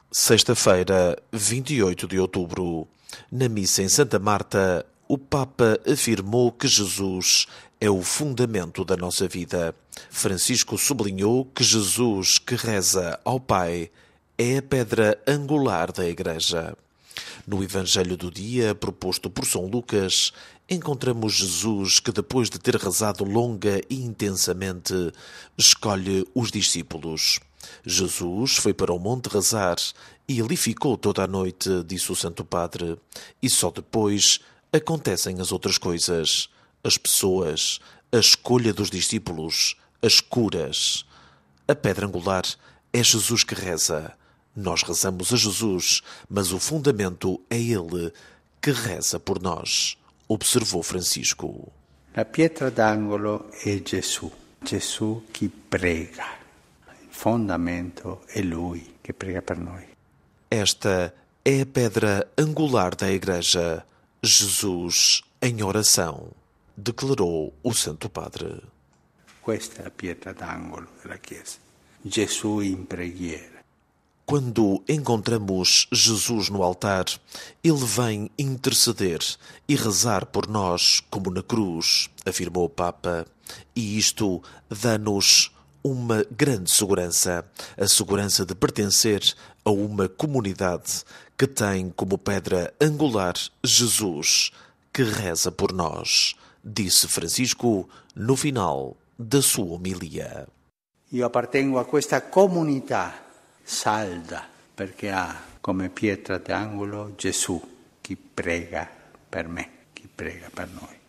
Sexta-feira, 28 de outubro, na missa em Santa Marta, o Papa afirmou que Jesus é o fundamento da nossa vida. Francisco sublinhou que Jesus, que reza ao Pai, é a pedra angular da Igreja. No Evangelho do dia, proposto por São Lucas, encontramos Jesus que, depois de ter rezado longa e intensamente, escolhe os discípulos. Jesus foi para o monte rezar e ali ficou toda a noite, disse o Santo Padre, e só depois acontecem as outras coisas, as pessoas, a escolha dos discípulos, as curas. A pedra angular é Jesus que reza. Nós rezamos a Jesus, mas o fundamento é Ele que reza por nós, observou Francisco. La pietra d'angolo è Gesù, Gesù che prega. Il fondamento è Lui che prega per noi. Esta é a pedra angular da Igreja, Jesus em oração, declarou o Santo Padre. Questa è la pietra d'angolo della Chiesa, Gesù in preghiera. Quando encontramos Jesus no altar, Ele vem interceder e rezar por nós como na cruz, afirmou o Papa, e isto dá-nos uma grande segurança, a segurança de pertencer a uma comunidade que tem como pedra angular Jesus, que reza por nós, disse Francisco no final da sua homilia. Io appartengo a questa comunità salda perché ha come pietra d'angolo Gesù, chi prega per me, chi prega per noi.